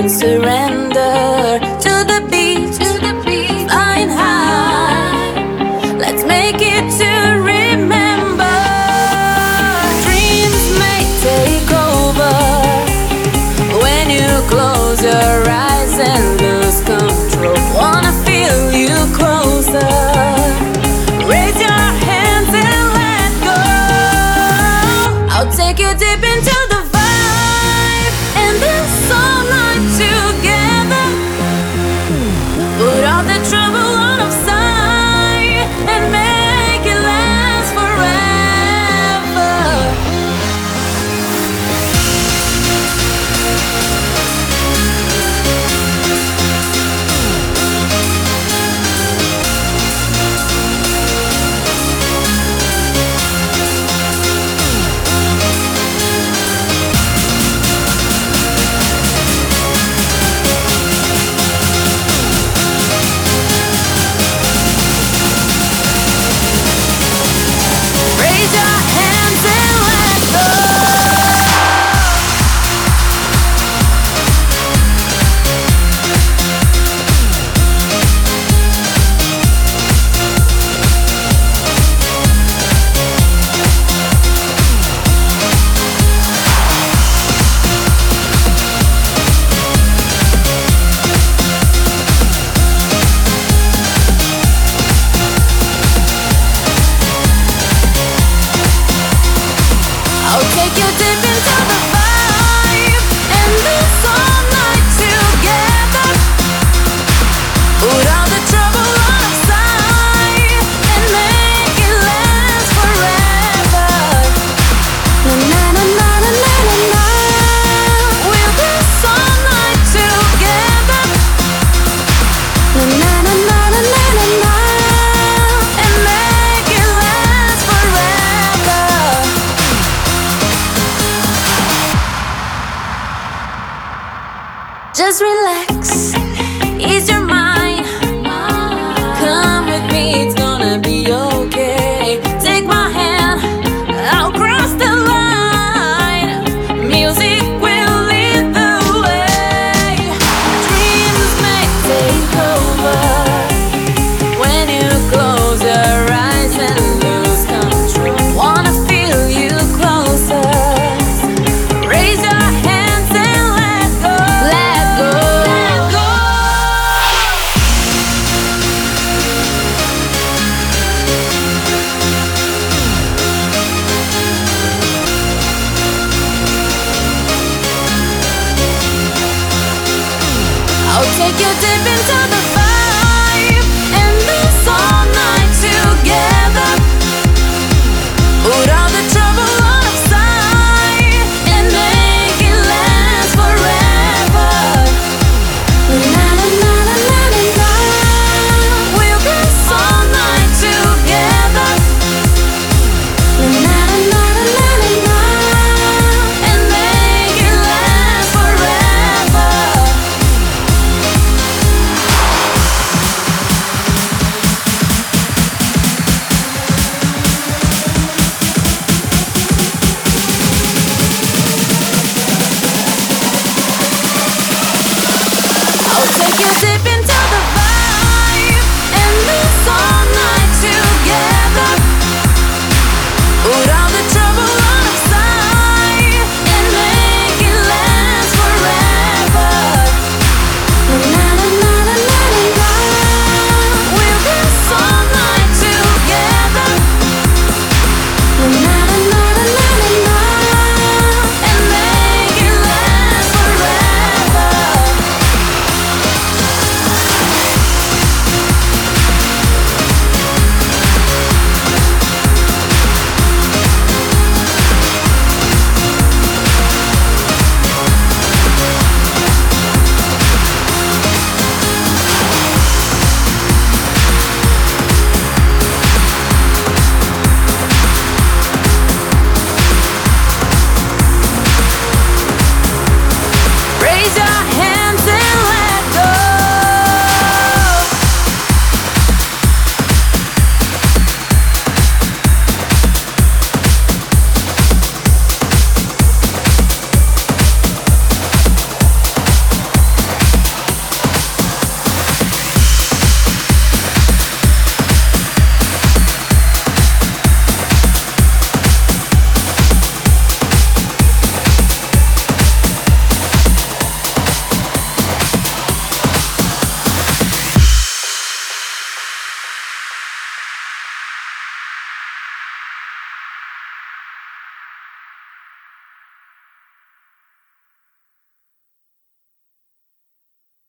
and surrender to the beat, flying high. Let's make it to remember. Dreams may take over when you close your eyes and lose control. Wanna feel you closer. Raise your hands and let go. I'll take you deep into the vibe and this all night together. Put all the trouble out of sight and make it last forever. Raise your hands and let go. I'll take you deep into the vibe and this all night together. Put all the trouble out of sight and make it last forever. Na na na na na na na na. We'll this all night together. Na na na na na na na na. And make it last forever. Just relax, ease your mind. Come with me, it's gonna be okay. Take my hand, I'll cross the line. Music will lead the way. Dreams may take over when you close your eyes and lose control. Wanna feel you closer. Raise your hands and let go. Let go. Let go. I'll take you deep into the